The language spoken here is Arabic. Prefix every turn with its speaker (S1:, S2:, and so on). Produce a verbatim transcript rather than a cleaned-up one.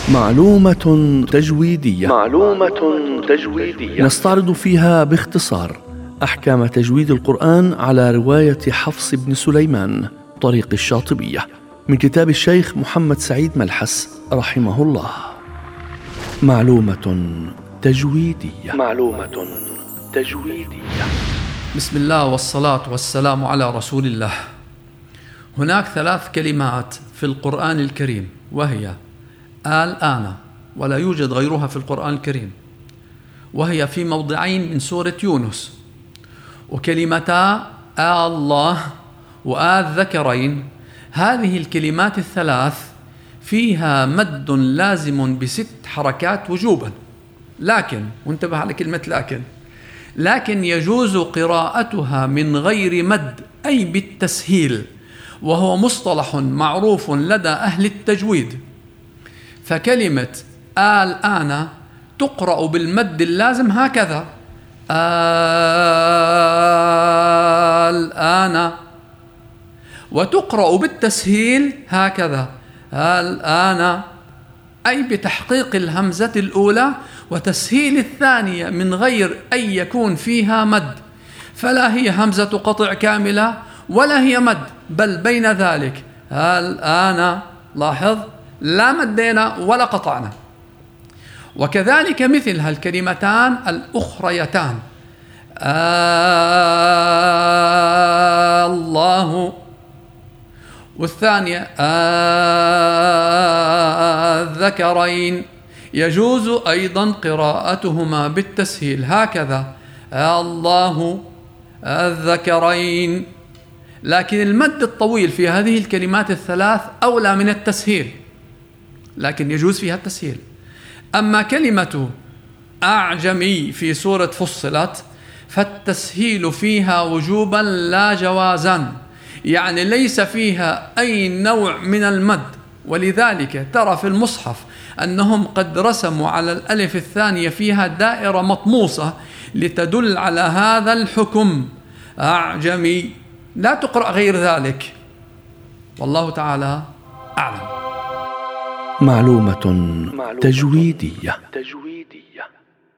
S1: معلومة تجويدية.
S2: معلومة تجويدية
S1: نستعرض فيها باختصار أحكام تجويد القرآن على رواية حفص بن سليمان طريق الشاطبية من كتاب الشيخ محمد سعيد ملحس رحمه الله. معلومة تجويدية.
S2: معلومة تجويدية.
S3: بسم الله والصلاة والسلام على رسول الله. هناك ثلاث كلمات في القرآن الكريم، وهي الآن، ولا يوجد غيرها في القرآن الكريم، وهي في موضعين من سورة يونس، وكلمتا الله والذكرين. هذه الكلمات الثلاث فيها مد لازم بست حركات وجوبا، لكن، وانتبه على كلمة لكن لكن يجوز قراءتها من غير مد، أي بالتسهيل، وهو مصطلح معروف لدى أهل التجويد. فكلمة الآن تقرأ بالمد اللازم هكذا الآن، وتقرأ بالتسهيل هكذا الآن، أي بتحقيق الهمزة الأولى وتسهيل الثانية من غير أن يكون فيها مد، فلا هي همزة قطع كاملة ولا هي مد، بل بين ذلك الآن. لاحظ، لا مدينا ولا قطعنا. وكذلك مثل هالكلمتان الأخريتان الله، والثانية الذكرين، يجوز أيضا قراءتهما بالتسهيل هكذا الله الذكرين، لكن المد الطويل في هذه الكلمات الثلاث أولى من التسهيل، لكن يجوز فيها التسهيل. أما كلمة أعجمي في سورة فصلت فالتسهيل فيها وجوبا لا جوازا، يعني ليس فيها أي نوع من المد، ولذلك ترى في المصحف أنهم قد رسموا على الألف الثانية فيها دائرة مطموسة لتدل على هذا الحكم. أعجمي، لا تقرأ غير ذلك، والله تعالى أعلم.
S1: معلومة تجويدية.
S2: تجويدية.